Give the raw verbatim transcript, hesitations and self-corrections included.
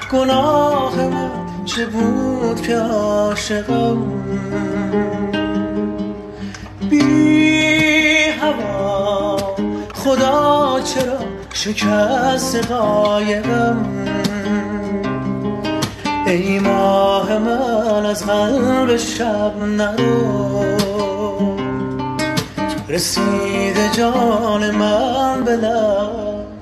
گناه من چه بود که عاشقم بی هوا خدا چرا شکست قایقم ای ماه من از قلب شب نرو رسیده جان من به لب